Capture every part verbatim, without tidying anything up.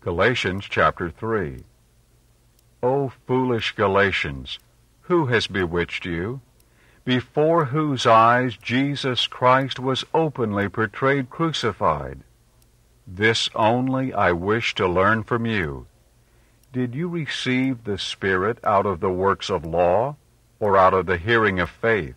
Galatians chapter three. O foolish Galatians, who has bewitched you? Before whose eyes Jesus Christ was openly portrayed crucified. This only I wish to learn from you. Did you receive the Spirit out of the works of law, or out of the hearing of faith?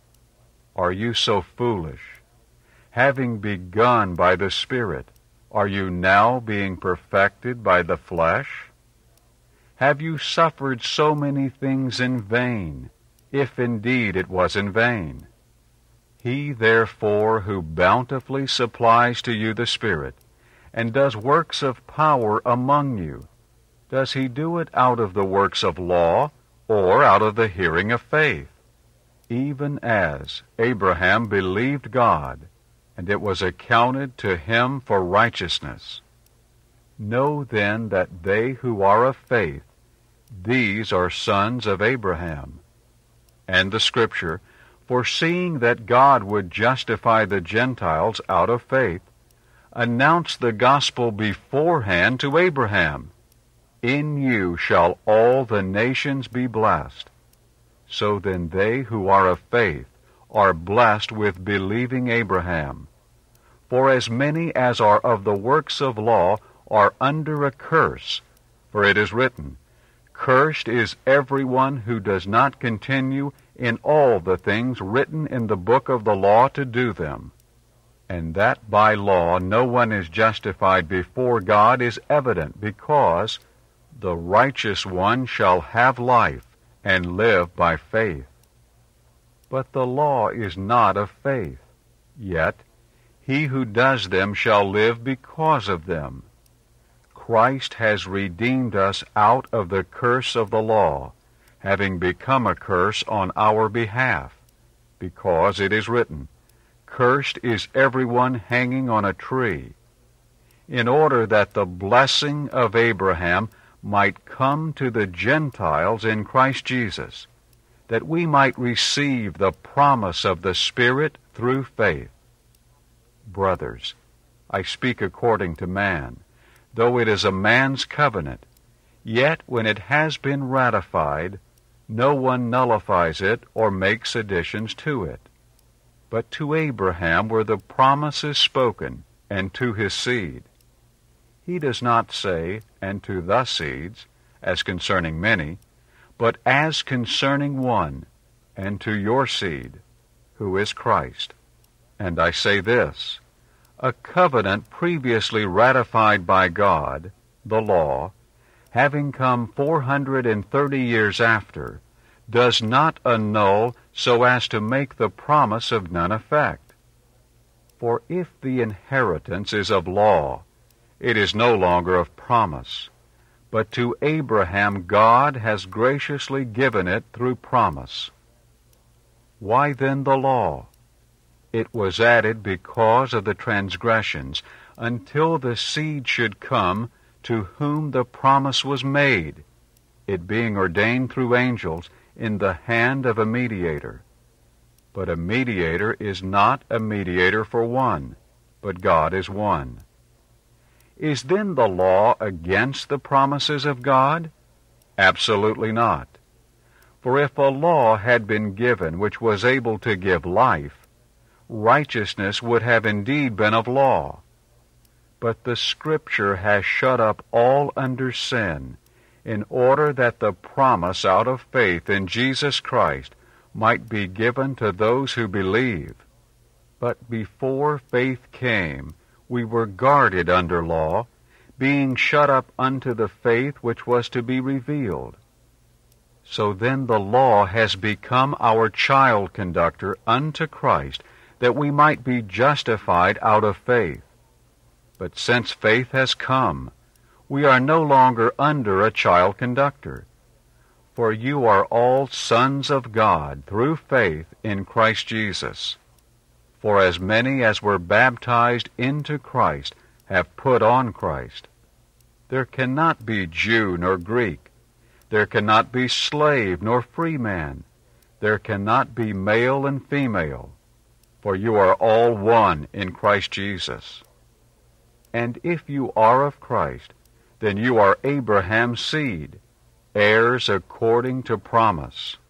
Are you so foolish? Having begun by the Spirit, are you now being perfected by the flesh? Have you suffered so many things in vain, if indeed it was in vain? He therefore who bountifully supplies to you the Spirit, and does works of power among you, does he do it out of the works of law, or out of the hearing of faith? Even as Abraham believed God, and it was accounted to him for righteousness. Know then that they who are of faith, these are sons of Abraham. And the Scripture, foreseeing that God would justify the Gentiles out of faith, announced the gospel beforehand to Abraham. In you shall all the nations be blessed. So then they who are of faith are blessed with believing Abraham. For as many as are of the works of law are under a curse, for it is written, Cursed is everyone who does not continue in all the things written in the book of the law to do them. And that by law no one is justified before God is evident, because the righteous one shall have life and live by faith. But the law is not of faith, yet he who does them shall live because of them. Christ has redeemed us out of the curse of the law, having become a curse on our behalf, because it is written, Cursed is everyone hanging on a tree, in order that the blessing of Abraham might come to the Gentiles in Christ Jesus, that we might receive the promise of the Spirit through faith. Brothers, I speak according to man, though it is a man's covenant, yet when it has been ratified, no one nullifies it or makes additions to it. But to Abraham were the promises spoken, and to his seed. He does not say, and to the seeds, as concerning many, but as concerning one, and to your seed, who is Christ. And I say this, a covenant previously ratified by God, the law, having come four hundred and thirty years after, does not annul so as to make the promise of none effect. For if the inheritance is of law, it is no longer of promise, but to Abraham God has graciously given it through promise. Why then the law? It was added because of the transgressions, until the seed should come to whom the promise was made, it being ordained through angels in the hand of a mediator. But a mediator is not a mediator for one, but God is one. Is then the law against the promises of God? Absolutely not. For if a law had been given which was able to give life, righteousness would have indeed been of law. But the Scripture has shut up all under sin, in order that the promise out of faith in Jesus Christ might be given to those who believe. But before faith came, we were guarded under law, being shut up unto the faith which was to be revealed. So then the law has become our child conductor unto Christ, that we might be justified out of faith. But since faith has come, we are no longer under a child conductor. For you are all sons of God through faith in Christ Jesus. For as many as were baptized into Christ have put on Christ. There cannot be Jew nor Greek. There cannot be slave nor free man. There cannot be male and female. For you are all one in Christ Jesus. And if you are of Christ, then you are Abraham's seed, heirs according to promise.